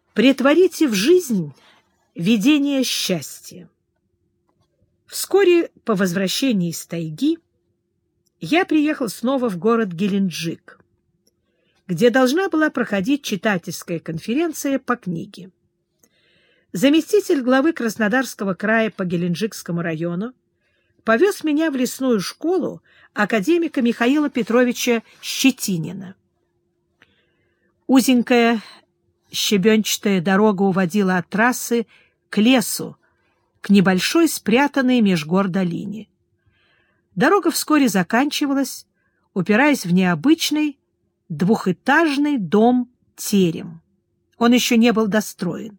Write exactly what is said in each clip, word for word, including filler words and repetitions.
Претворите в жизнь видение счастья. Вскоре по возвращении из тайги я приехал снова в город Геленджик, где должна была проходить читательская конференция по книге. Заместитель главы Краснодарского края по Геленджикскому району повез меня в лесную школу академика Михаила Петровича Щетинина. Узенькая щебенчатая дорога уводила от трассы к лесу, к небольшой спрятанной меж гор долине. Дорога вскоре заканчивалась, упираясь в необычный двухэтажный дом-терем. Он еще не был достроен.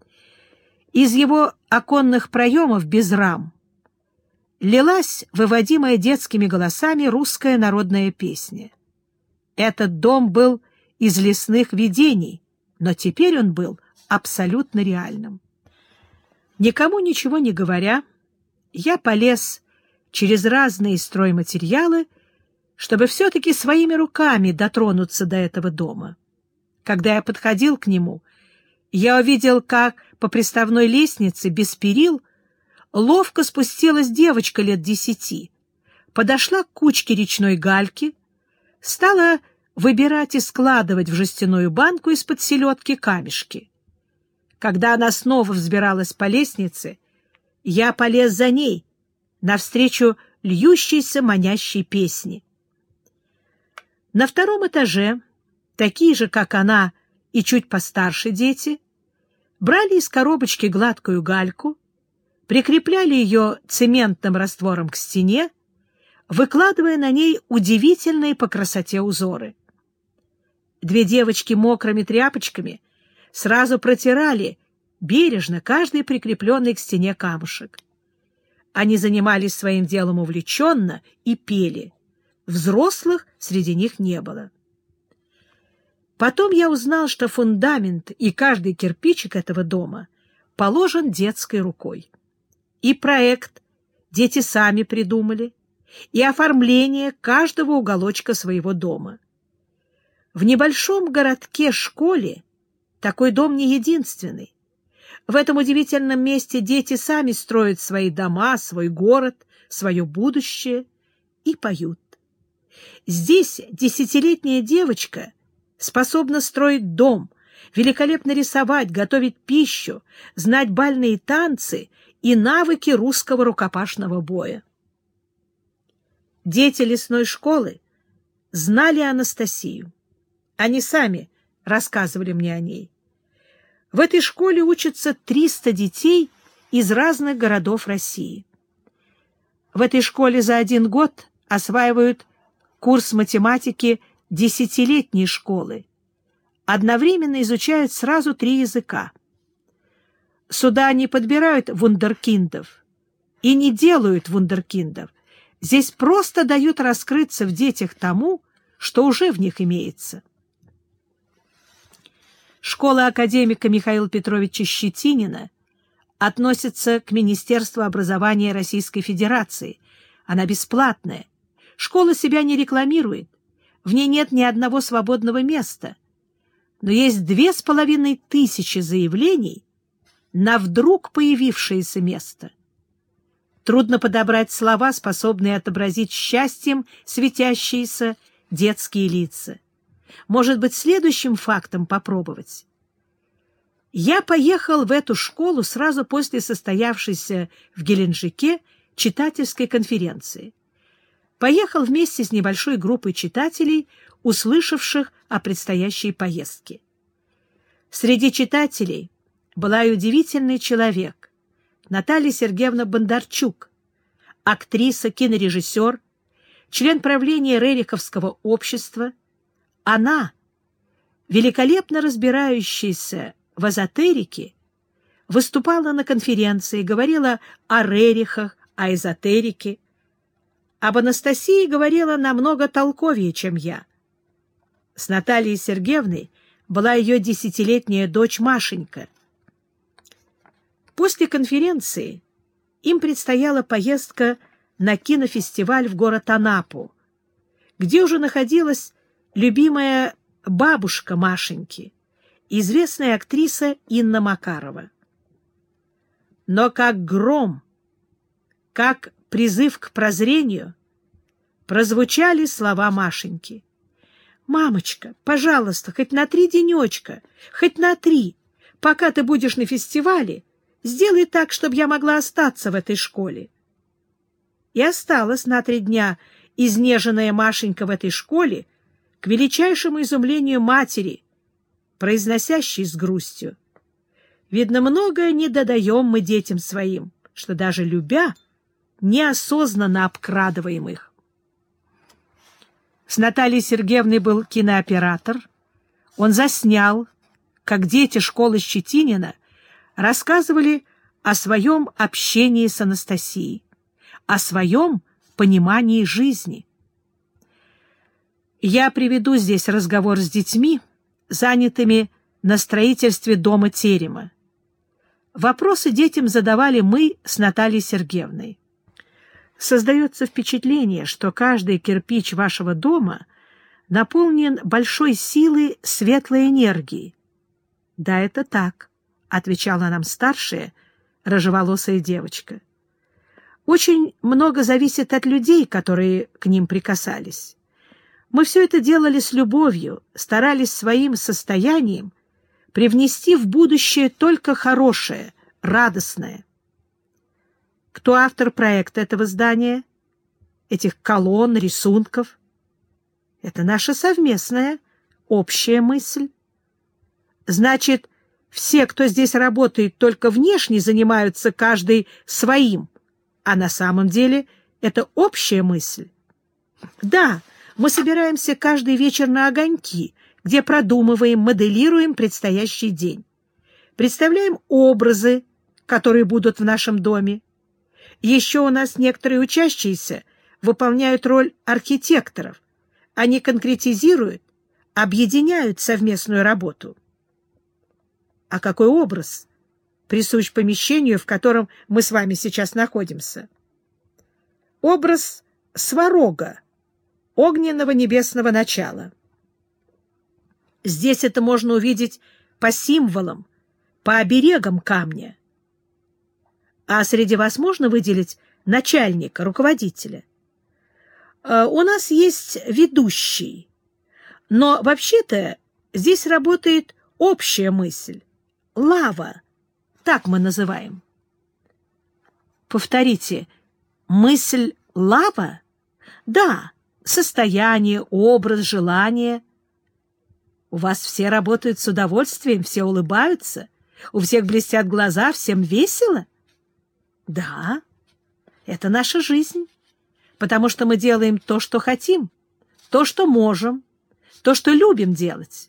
Из его оконных проемов без рам лилась, выводимая детскими голосами, русская народная песня. Этот дом был из лесных видений, но теперь он был абсолютно реальным. Никому ничего не говоря, я полез через разные стройматериалы, чтобы все-таки своими руками дотронуться до этого дома. Когда я подходил к нему, я увидел, как по приставной лестнице без перил ловко спустилась девочка лет десяти, подошла к кучке речной гальки, стала выбирать и складывать в жестяную банку из-под селедки камешки. Когда она снова взбиралась по лестнице, я полез за ней, навстречу льющейся манящей песни. На втором этаже такие же, как она, и чуть постарше дети брали из коробочки гладкую гальку, прикрепляли ее цементным раствором к стене, выкладывая на ней удивительные по красоте узоры. Две девочки мокрыми тряпочками сразу протирали бережно каждый прикрепленный к стене камушек. Они занимались своим делом увлеченно и пели. Взрослых среди них не было. Потом я узнал, что фундамент и каждый кирпичик этого дома положен детской рукой. И проект дети сами придумали, и оформление каждого уголочка своего дома. В небольшом городке-школе такой дом не единственный. В этом удивительном месте дети сами строят свои дома, свой город, свое будущее и поют. Здесь десятилетняя девочка способна строить дом, великолепно рисовать, готовить пищу, знать бальные танцы и навыки русского рукопашного боя. Дети лесной школы знали Анастасию. Они сами рассказывали мне о ней. В этой школе учатся триста детей из разных городов России. В этой школе за один год осваивают курс математики десятилетней школы. Одновременно изучают сразу три языка. Сюда не подбирают вундеркиндов и не делают вундеркиндов. Здесь просто дают раскрыться в детях тому, что уже в них имеется. Школа академика Михаила Петровича Щетинина относится к Министерству образования Российской Федерации. Она бесплатная. Школа себя не рекламирует. В ней нет ни одного свободного места. Но есть две с половиной тысячи заявлений на вдруг появившееся место. Трудно подобрать слова, способные отобразить счастьем светящиеся детские лица. Может быть, следующим фактом попробовать. Я поехал в эту школу сразу после состоявшейся в Геленджике читательской конференции. Поехал вместе с небольшой группой читателей, услышавших о предстоящей поездке. Среди читателей была и удивительный человек Наталья Сергеевна Бондарчук, актриса, кинорежиссер, член правления Рериховского общества. Она, великолепно разбирающаяся в эзотерике, выступала на конференции, говорила о Рерихах, о эзотерике. Об Анастасии говорила намного толковее, чем я. С Натальей Сергеевной была ее десятилетняя дочь Машенька. После конференции им предстояла поездка на кинофестиваль в город Анапу, где уже находилась любимая бабушка Машеньки, известная актриса Инна Макарова. Но как гром, как призыв к прозрению прозвучали слова Машеньки. «Мамочка, пожалуйста, хоть на три денечка, хоть на три, пока ты будешь на фестивале, сделай так, чтобы я могла остаться в этой школе». И осталась на три дня изнеженная Машенька в этой школе, к величайшему изумлению матери, произносящей с грустью: «Видно, многое не додаем мы детям своим, что даже любя, неосознанно обкрадываем их». С Натальей Сергеевной был кинооператор. Он заснял, как дети школы Щетинина рассказывали о своем общении с Анастасией, о своем понимании жизни. Я приведу здесь разговор с детьми, занятыми на строительстве дома терема. Вопросы детям задавали мы с Натальей Сергеевной. Создается впечатление, что каждый кирпич вашего дома наполнен большой силой светлой энергии. — Да, это так, — отвечала нам старшая, рыжеволосая девочка. Очень много зависит от людей, которые к ним прикасались. Мы все это делали с любовью, старались своим состоянием привнести в будущее только хорошее, радостное. Кто автор проекта этого здания, этих колонн, рисунков? Это наша совместная, общая мысль. Значит, все, кто здесь работает, только внешне занимаются каждый своим, а на самом деле это общая мысль. Да, мы собираемся каждый вечер на огоньки, где продумываем, моделируем предстоящий день. Представляем образы, которые будут в нашем доме. Еще у нас некоторые учащиеся выполняют роль архитекторов. Они конкретизируют, объединяют совместную работу. А какой образ присущ помещению, в котором мы с вами сейчас находимся? Образ сварога, огненного небесного начала. Здесь это можно увидеть по символам, по оберегам камня. А среди вас можно выделить начальника, руководителя? У нас есть ведущий, но вообще-то здесь работает общая мысль. Лава, так мы называем. Повторите, мысль лава? Да, состояние, образ, желание. У вас все работают с удовольствием, все улыбаются, у всех блестят глаза, всем весело? Да, это наша жизнь, потому что мы делаем то, что хотим, то, что можем, то, что любим делать.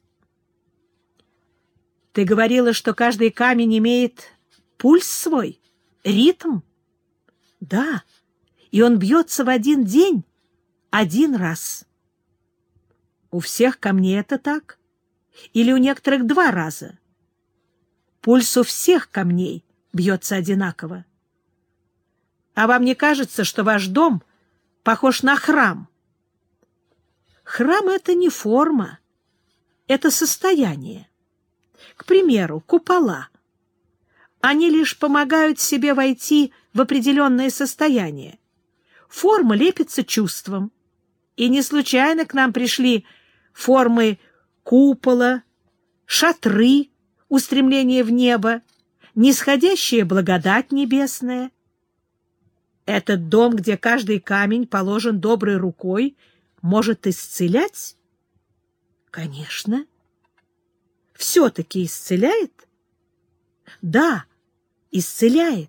Ты говорила, что каждый камень имеет пульс свой, ритм? Да, и он бьется в один день, один раз. У всех камней это так? Или у некоторых два раза? Пульс у всех камней бьется одинаково. А вам не кажется, что ваш дом похож на храм? Храм — это не форма, это состояние. К примеру, купола. Они лишь помогают себе войти в определенное состояние. Форма лепится чувством. И не случайно к нам пришли формы купола, шатры, устремление в небо, нисходящая благодать небесная. Этот дом, где каждый камень положен доброй рукой, может исцелять? Конечно. Все-таки исцеляет? Да, исцеляет.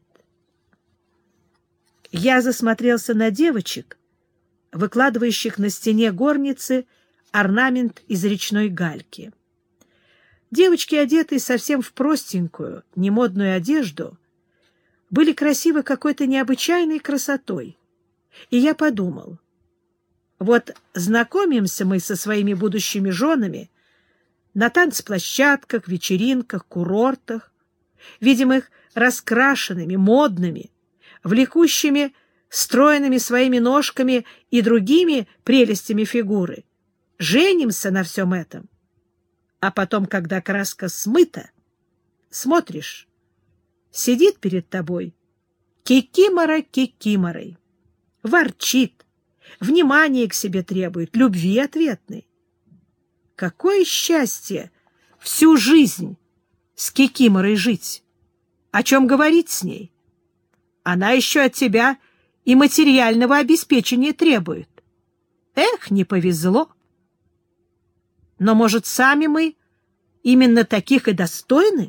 Я засмотрелся на девочек, выкладывающих на стене горницы орнамент из речной гальки. Девочки, одетые совсем в простенькую, немодную одежду, были красивы какой-то необычайной красотой. И я подумал, вот знакомимся мы со своими будущими женами на танцплощадках, вечеринках, курортах, видим их раскрашенными, модными, влекущими стройными своими ножками и другими прелестями фигуры. Женимся на всем этом. А потом, когда краска смыта, смотришь, сидит перед тобой кикимора кикиморой, ворчит, внимание к себе требует, любви ответной. Какое счастье всю жизнь с кикиморой жить! О чем говорить с ней? Она еще от тебя и материального обеспечения требует. Эх, не повезло! Но, может, сами мы именно таких и достойны?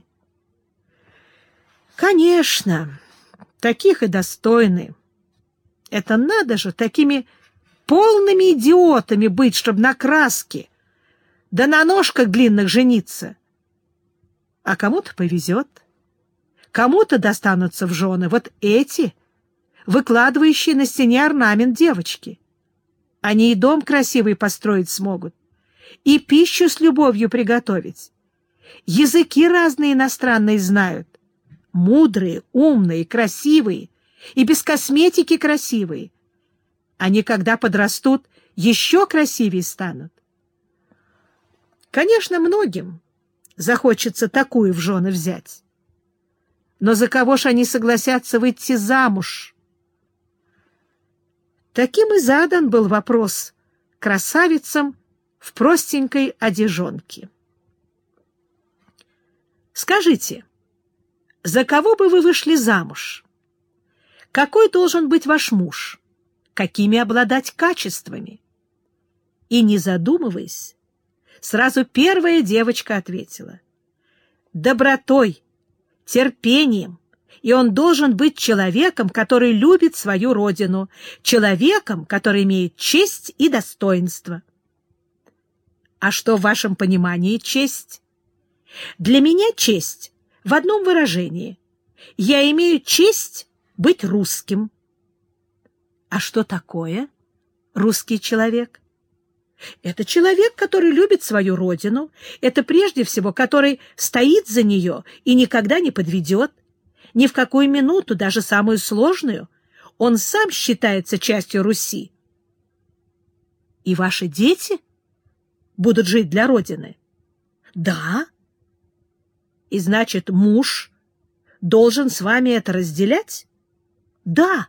Конечно, таких и достойны. Это надо же такими полными идиотами быть, чтобы на краске, да на ножках длинных жениться. А кому-то повезет, кому-то достанутся в жены вот эти, выкладывающие на стене орнамент девочки. Они и дом красивый построить смогут, и пищу с любовью приготовить. Языки разные иностранные знают. Мудрые, умные, красивые и без косметики красивые. Они, когда подрастут, еще красивее станут. Конечно, многим захочется такую в жены взять. Но за кого ж они согласятся выйти замуж? Таким и задан был вопрос красавицам в простенькой одежонке. Скажите, за кого бы вы вышли замуж? Какой должен быть ваш муж? Какими обладать качествами? И, не задумываясь, сразу первая девочка ответила: добротой, терпением, и он должен быть человеком, который любит свою родину, человеком, который имеет честь и достоинство. А что в вашем понимании честь? Для меня честь в одном выражении: я имею честь быть русским. А что такое русский человек? Это человек, который любит свою родину, это прежде всего, который стоит за нее и никогда не подведет, ни в какую минуту, даже самую сложную, он сам считается частью Руси. И ваши дети будут жить для родины? Да. И значит, муж должен с вами это разделять? Да.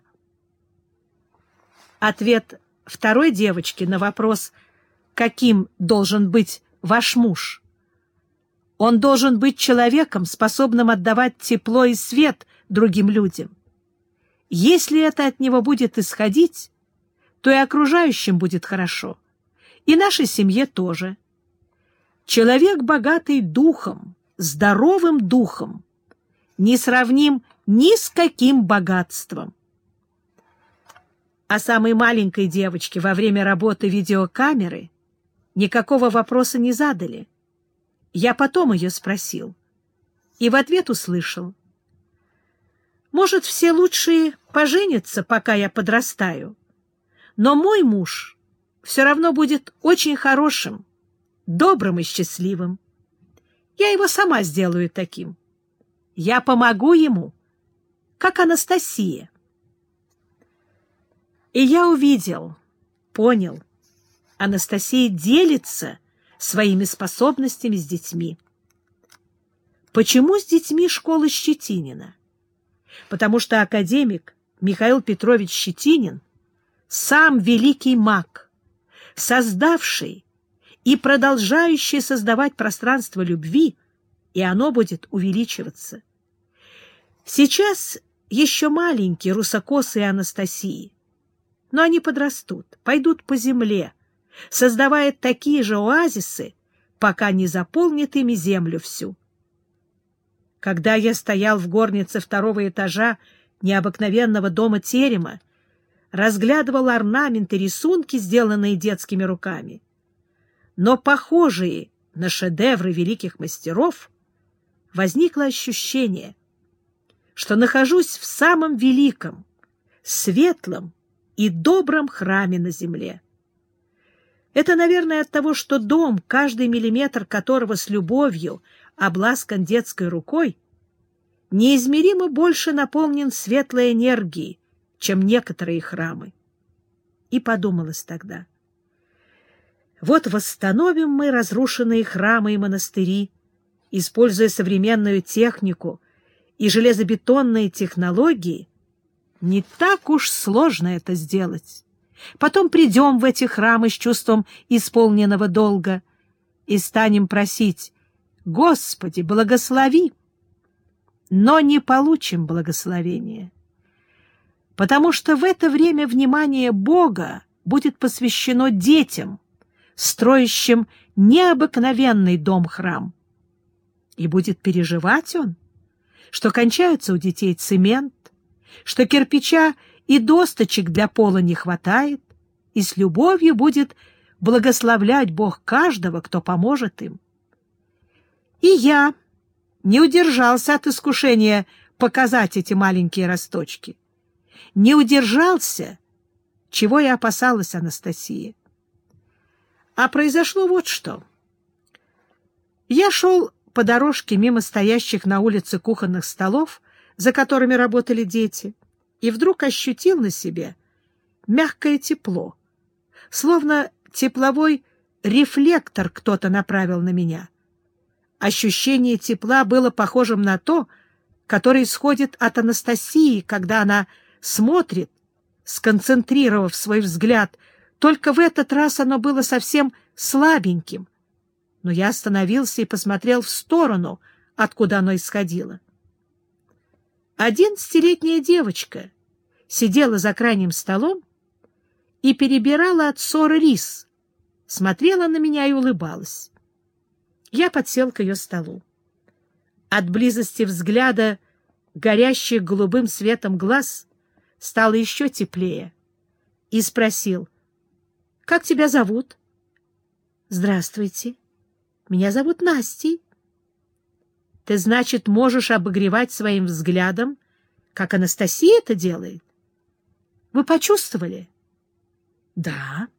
Ответ второй девочки на вопрос, каким должен быть ваш муж: он должен быть человеком, способным отдавать тепло и свет другим людям. Если это от него будет исходить, то и окружающим будет хорошо, и нашей семье тоже. Человек, богатый духом, здоровым духом, не сравним ни с каким богатством. А самой маленькой девочке во время работы видеокамеры никакого вопроса не задали. Я потом ее спросил, и в ответ услышал: может, все лучшие поженятся, пока я подрастаю, но мой муж все равно будет очень хорошим, добрым и счастливым. Я его сама сделаю таким. Я помогу ему, как Анастасия. И я увидел, понял, Анастасия делится своими способностями с детьми. Почему с детьми школы Щетинина? Потому что академик Михаил Петрович Щетинин сам великий маг, создавший и продолжающий создавать пространство любви, и оно будет увеличиваться. Сейчас еще маленькие русокосые Анастасии, но они подрастут, пойдут по земле, создавая такие же оазисы, пока не заполнит ими землю всю. Когда я стоял в горнице второго этажа необыкновенного дома-терема, разглядывал орнаменты, рисунки, сделанные детскими руками, но похожие на шедевры великих мастеров, возникло ощущение, что нахожусь в самом великом, светлом и добром храме на земле. Это, наверное, от того, что дом, каждый миллиметр которого с любовью обласкан детской рукой, неизмеримо больше наполнен светлой энергией, чем некоторые храмы. И подумалось тогда: Вот восстановим мы разрушенные храмы и монастыри, используя современную технику и железобетонные технологии. Не так уж сложно это сделать. Потом придем в эти храмы с чувством исполненного долга и станем просить: «Господи, благослови!» Но не получим благословения, потому что в это время внимание Бога будет посвящено детям, строящим необыкновенный дом-храм. И будет переживать он, что кончаются у детей цемент, что кирпича и досточек для пола не хватает, и с любовью будет благословлять Бог каждого, кто поможет им. И я не удержался от искушения показать эти маленькие росточки. Не удержался, чего и опасалась Анастасия. А произошло вот что. Я шел по дорожке мимо стоящих на улице кухонных столов, за которыми работали дети, и вдруг ощутил на себе мягкое тепло, словно тепловой рефлектор кто-то направил на меня. Ощущение тепла было похожим на то, которое исходит от Анастасии, когда она смотрит, сконцентрировав свой взгляд. Только в этот раз оно было совсем слабеньким. Но я остановился и посмотрел в сторону, откуда оно исходило. Одиннадцатилетняя девочка сидела за крайним столом и перебирала от ссоры рис, смотрела на меня и улыбалась. Я подсел к ее столу. От близости взгляда, горящих голубым светом глаз, стало еще теплее, и спросил: «Как тебя зовут?» «Здравствуйте. Меня зовут Настей». «Ты, значит, можешь обогревать своим взглядом, как Анастасия это делает?» «Вы почувствовали?» «Да».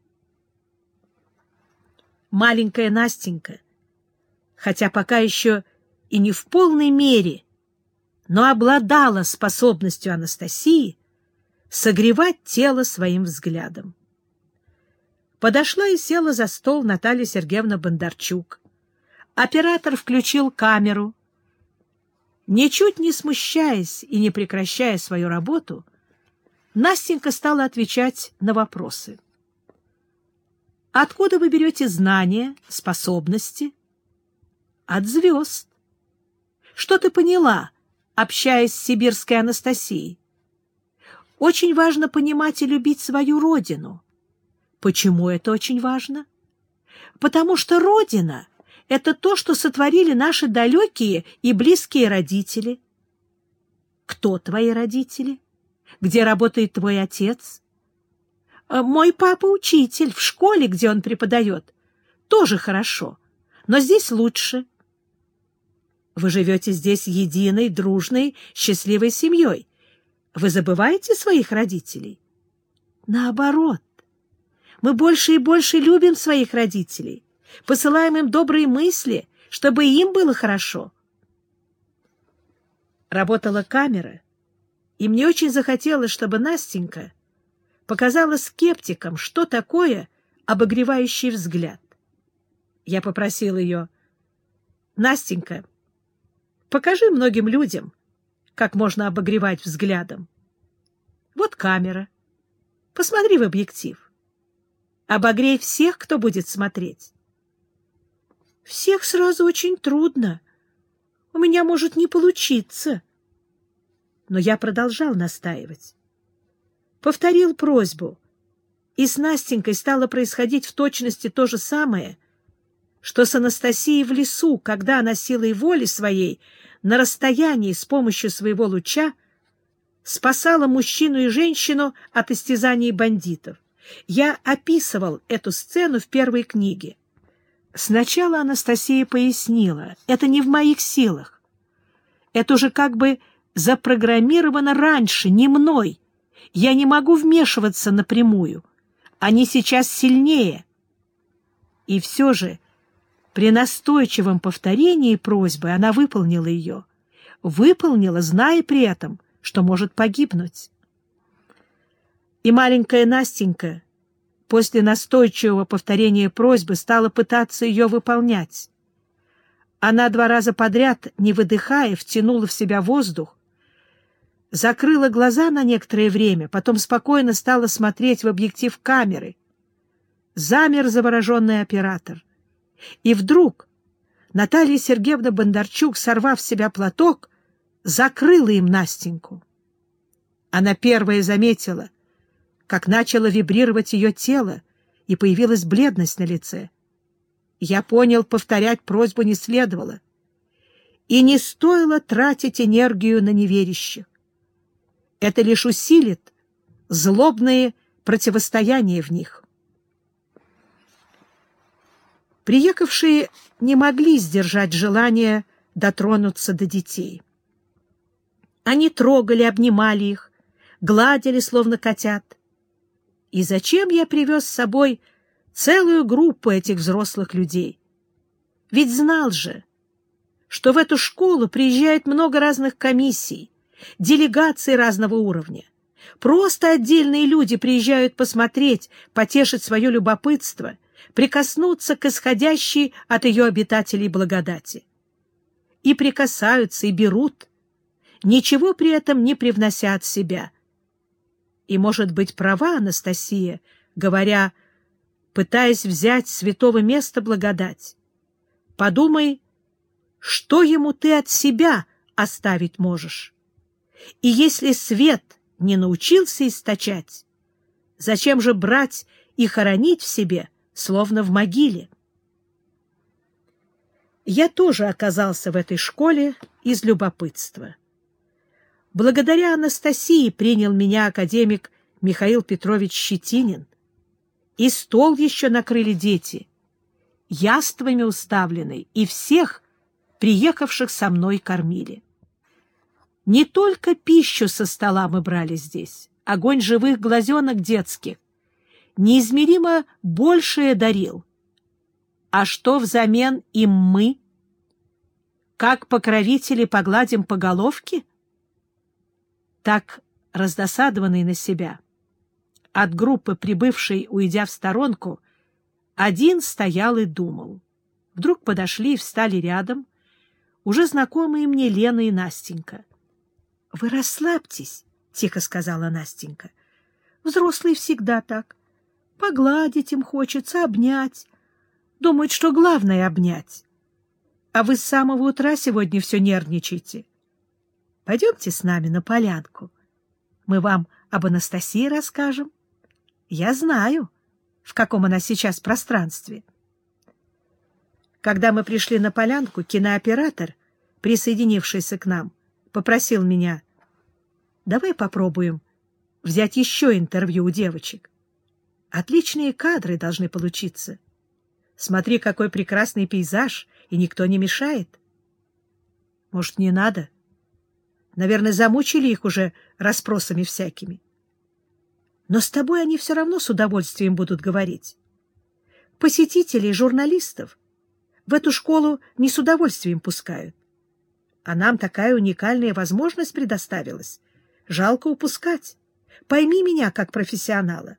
Маленькая Настенька, хотя пока еще и не в полной мере, но обладала способностью Анастасии согревать тело своим взглядом. Подошла и села за стол Наталья Сергеевна Бондарчук. Оператор включил камеру. Ничуть не смущаясь и не прекращая свою работу, Настенька стала отвечать на вопросы. «Откуда вы берете знания, способности?» «От звезд». «Что ты поняла, общаясь с сибирской Анастасией?» «Очень важно понимать и любить свою родину». «Почему это очень важно?» «Потому что родина — это то, что сотворили наши далекие и близкие родители». «Кто твои родители? Где работает твой отец?» «Мой папа учитель в школе, где он преподает. Тоже хорошо, но здесь лучше». «Вы живете здесь единой, дружной, счастливой семьей. Вы забываете своих родителей?» «Наоборот. Мы больше и больше любим своих родителей, посылаем им добрые мысли, чтобы им было хорошо». Работала камера, и мне очень захотелось, чтобы Настенька показала скептикам, что такое обогревающий взгляд. Я попросил ее: «Настенька, покажи многим людям, как можно обогревать взглядом. Вот камера. Посмотри в объектив. Обогрей всех, кто будет смотреть». «Всех сразу очень трудно. У меня может не получиться». Но я продолжал настаивать. Повторил просьбу, и с Настенькой стало происходить в точности то же самое, что с Анастасией в лесу, когда она силой воли своей на расстоянии с помощью своего луча спасала мужчину и женщину от истязаний бандитов. Я описывал эту сцену в первой книге. Сначала Анастасия пояснила: это не в моих силах. Это уже как бы запрограммировано раньше, не мной. Я не могу вмешиваться напрямую. Они сейчас сильнее. И все же при настойчивом повторении просьбы она выполнила ее. Выполнила, зная при этом, что может погибнуть. И маленькая Настенька после настойчивого повторения просьбы стала пытаться ее выполнять. Она два раза подряд, не выдыхая, втянула в себя воздух, закрыла глаза на некоторое время, потом спокойно стала смотреть в объектив камеры. Замер завороженный оператор. И вдруг Наталья Сергеевна Бондарчук, сорвав с себя платок, закрыла им Настеньку. Она первая заметила, как начало вибрировать ее тело, и появилась бледность на лице. Я понял, повторять просьбу не следовало. И не стоило тратить энергию на неверящих. Это лишь усилит злобные противостояния в них. Приехавшие не могли сдержать желание дотронуться до детей. Они трогали, обнимали их, гладили, словно котят. И зачем я привез с собой целую группу этих взрослых людей? Ведь знал же, что в эту школу приезжает много разных комиссий, делегаций разного уровня. Просто отдельные люди приезжают посмотреть, потешить свое любопытство, прикоснуться к исходящей от ее обитателей благодати. И прикасаются, и берут, ничего при этом не привнося от себя. И, может быть, права Анастасия, говоря, пытаясь взять с святого места благодать. Подумай, что ему ты от себя оставить можешь. И если свет не научился источать, зачем же брать и хоронить в себе, словно в могиле? Я тоже оказался в этой школе из любопытства. Благодаря Анастасии принял меня академик Михаил Петрович Щетинин. И стол еще накрыли дети, яствами уставленный, и всех приехавших со мной кормили. Не только пищу со стола мы брали здесь, огонь живых глазенок детских неизмеримо большее дарил. А что взамен им мы? Как покровители погладим по головке? Так, раздосадованный на себя, от группы, прибывшей, уйдя в сторонку, один стоял и думал. Вдруг подошли и встали рядом уже знакомые мне Лена и Настенька. — Вы расслабьтесь, — тихо сказала Настенька. — Взрослые всегда так. Погладить им хочется, обнять. Думают, что главное — обнять. А вы с самого утра сегодня все нервничаете. Пойдемте с нами на полянку. Мы вам об Анастасии расскажем. Я знаю, в каком она сейчас пространстве. Когда мы пришли на полянку, кинооператор, присоединившийся к нам, попросил меня: давай попробуем взять еще интервью у девочек. Отличные кадры должны получиться. Смотри, какой прекрасный пейзаж, и никто не мешает. Может, не надо? Наверное, замучили их уже расспросами всякими. Но с тобой они все равно с удовольствием будут говорить. Посетителей, журналистов в эту школу не с удовольствием пускают. А нам такая уникальная возможность предоставилась. Жалко упускать. Пойми меня как профессионала.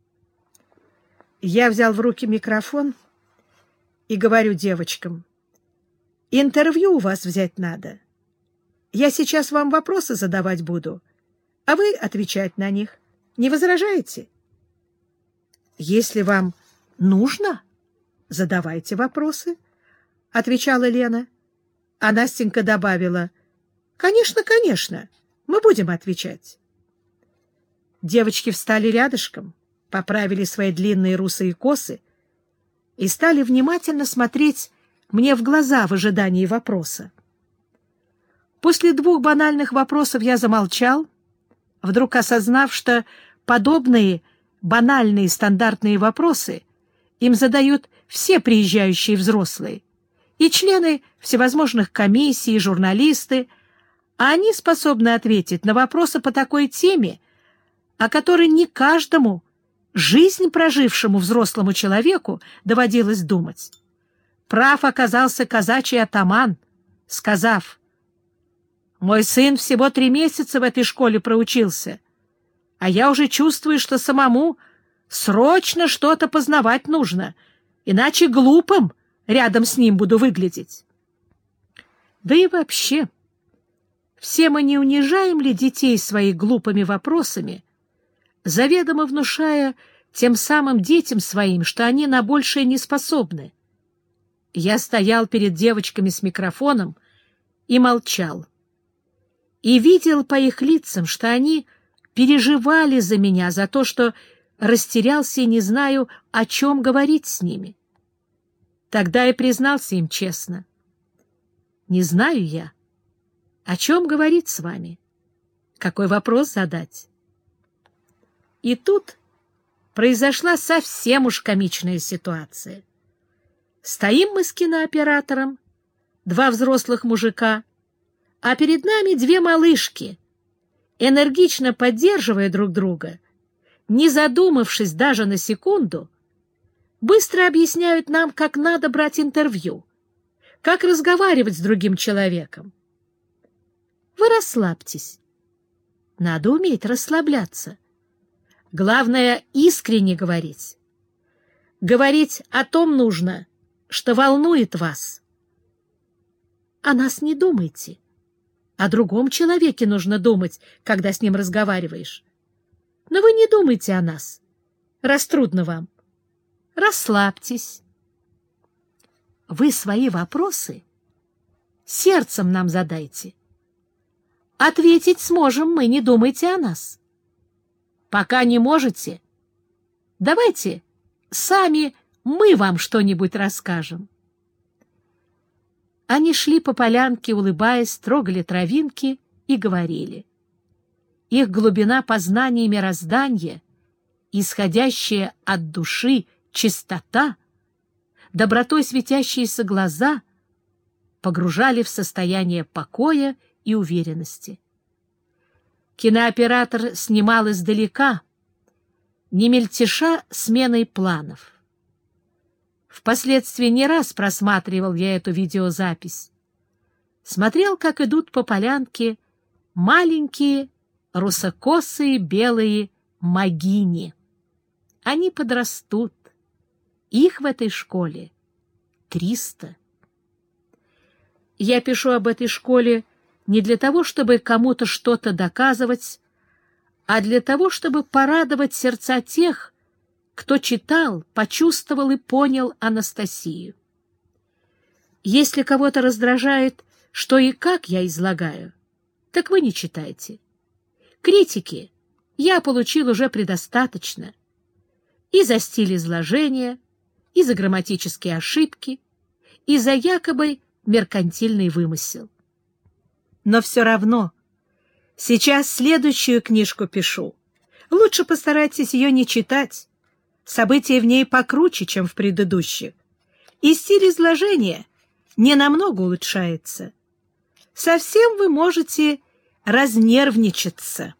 Я взял в руки микрофон и говорю девочкам: интервью у вас взять надо. Я сейчас вам вопросы задавать буду, а вы отвечать на них. Не возражаете? Если вам нужно, задавайте вопросы, — отвечала Лена. А Настенька добавила: конечно, конечно, мы будем отвечать. Девочки встали рядышком, поправили свои длинные русые косы и стали внимательно смотреть мне в глаза в ожидании вопроса. После двух банальных вопросов я замолчал, вдруг осознав, что подобные банальные стандартные вопросы им задают все приезжающие взрослые, и члены всевозможных комиссий, и журналисты, а они способны ответить на вопросы по такой теме, о которой не каждому, жизнь прожившему взрослому человеку, доводилось думать. Прав оказался казачий атаман, сказав: «Мой сын всего три месяца в этой школе проучился, а я уже чувствую, что самому Срочно что-то познавать нужно, иначе глупым рядом с ним буду выглядеть. Да и вообще, все мы не унижаем ли детей своими глупыми вопросами, заведомо внушая тем самым детям своим, что они на большее не способны? Я стоял перед девочками с микрофоном и молчал. И видел по их лицам, что они переживали за меня, за то, что растерялся и не знаю, о чем говорить с ними. Тогда я признался им честно: не знаю я, о чем говорить с вами, какой вопрос задать. И тут произошла совсем уж комичная ситуация. Стоим мы с кинооператором, два взрослых мужика, а перед нами две малышки, энергично поддерживая друг друга, не задумавшись даже на секунду, быстро объясняют нам, как надо брать интервью, как разговаривать с другим человеком. Вы расслабьтесь. Надо уметь расслабляться. Главное — искренне говорить. Говорить о том нужно, что волнует вас. О нас не думайте. О другом человеке нужно думать, когда с ним разговариваешь. Но вы не думайте о нас, раз трудно вам. Расслабьтесь. Вы свои вопросы сердцем нам задайте. Ответить сможем мы, не думайте о нас. Пока не можете, давайте сами мы вам что-нибудь расскажем. Они шли по полянке, улыбаясь, трогали травинки и говорили. Их глубина познания мироздания, исходящая от души чистота, добротой светящиеся глаза погружали в состояние покоя и уверенности. Кинооператор снимал издалека, не мельтеша сменой планов. Впоследствии не раз просматривал я эту видеозапись. Смотрел, как идут по полянке маленькие русокосые белые могини. Они подрастут. Их в этой школе триста. Я пишу об этой школе не для того, чтобы кому-то что-то доказывать, а для того, чтобы порадовать сердца тех, кто читал, почувствовал и понял Анастасию. Если кого-то раздражает, что и как я излагаю, так вы не читайте. Критики я получил уже предостаточно. И за стиль изложения, и за грамматические ошибки, и за якобы меркантильный вымысел. Но все равно сейчас следующую книжку пишу. Лучше постарайтесь ее не читать. События в ней покруче, чем в предыдущих. И стиль изложения не намного улучшается. Совсем вы можете разнервничаться.